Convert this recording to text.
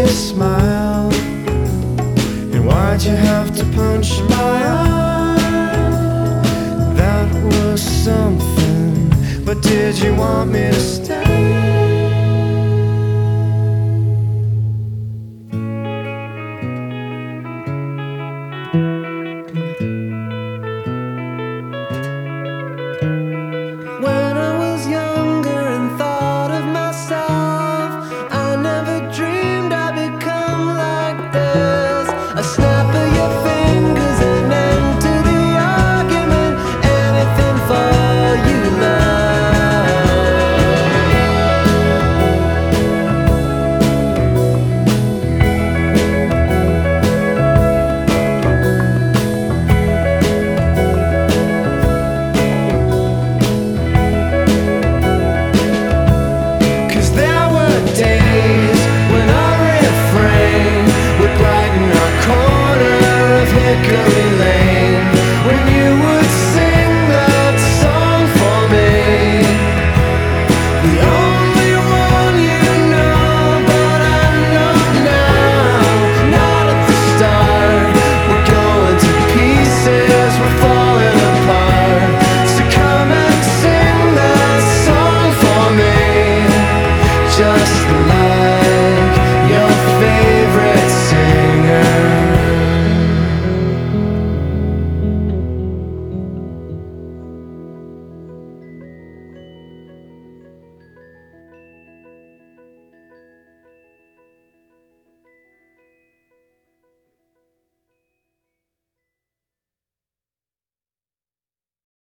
a smile? And why'd you have to punch my eye? That was something, but did you want me to stay? When I was younger and thought of myself, I never dreamed I'd become like this.